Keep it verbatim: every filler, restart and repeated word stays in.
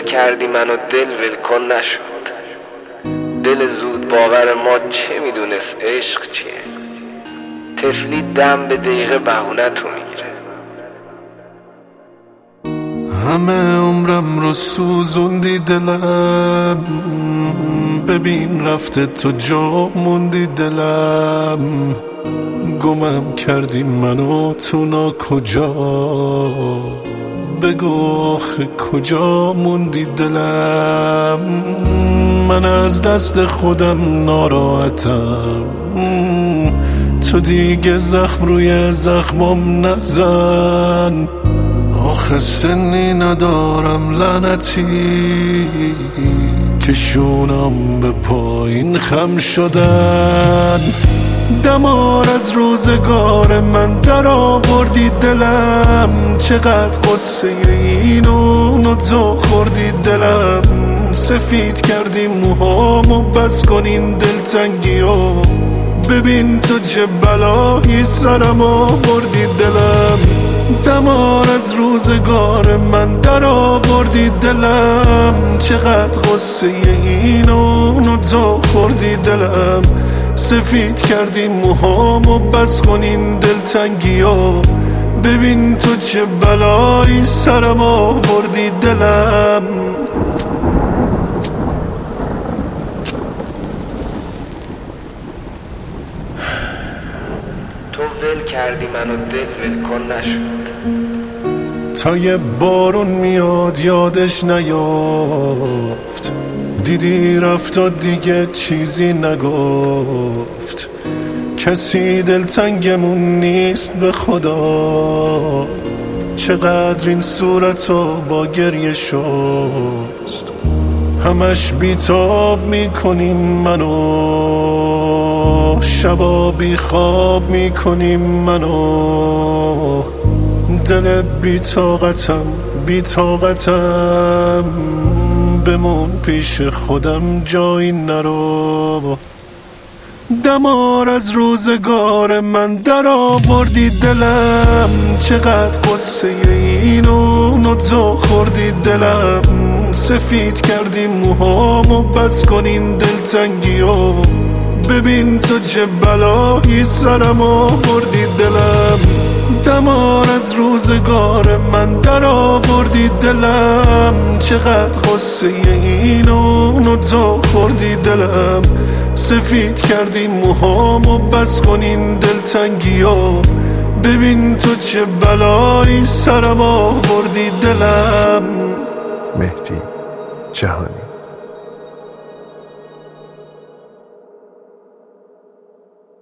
کردی منو دل ولکن نشد. دل زود باور ما چه میدونست عشق چیه. طفلی دم به دقیقه بهونه تو میگیره. همه عمرم رو سوزوندی دلم، ببین رفته تو جا موندی دلم. گمم کردی منو تو نا کجا، بگو آخه کجا موندی دلم. من از دست خودم ناراحتم، تو دیگه زخم روی زخمم نزن. آخه سنی ندارم لعنتی که شونم به پایین خم شدن. دمار از روزگار من در آوردی دلم، چقدر قصه اینو نو تو خوردی دلم. سفید کردی موهامو بس کن این دلتنگیو، ببین تو چه بلایی سرم آوردی دلم. دمار از روزگار من در آوردی دلم، چقدر قصه اینو نو تو خوردی دلم. سفید کردی موهامو بس کن این دلتنگیو، ببین تو چه بلایی سرم آوردی دلم. تو ول کردی منو دل ولکن نشد. تا یه بارون میاد یادش نیافت، دیدی رفت و دیگه چیزی نگفت. کسی دلتنگمون نیست به خدا، چقدر این صورتو با گریه شست. همش بیتاب میکنیم منو، شبا بی خواب میکنیم منو. دل بی‌طاقتم بی‌طاقتم، بمون پیش خودم جایی نرو. دمار از روزگار من در آوردی دلم، چقدر قصه اینو نو تو خوردی دلم. سفید کردی موهامو بس کن این دلتنگیو، ببین تو چه بلایی سرم آوردی دلم. دمار از روزگار من در آوردی دلم، چقدر قصه اینو نو تو خوردی دلم. سفید کردی موهامو بس کن این دلتنگیو، ببین تو چه بلایی سرم آوردی دلم. مهدی جهانی.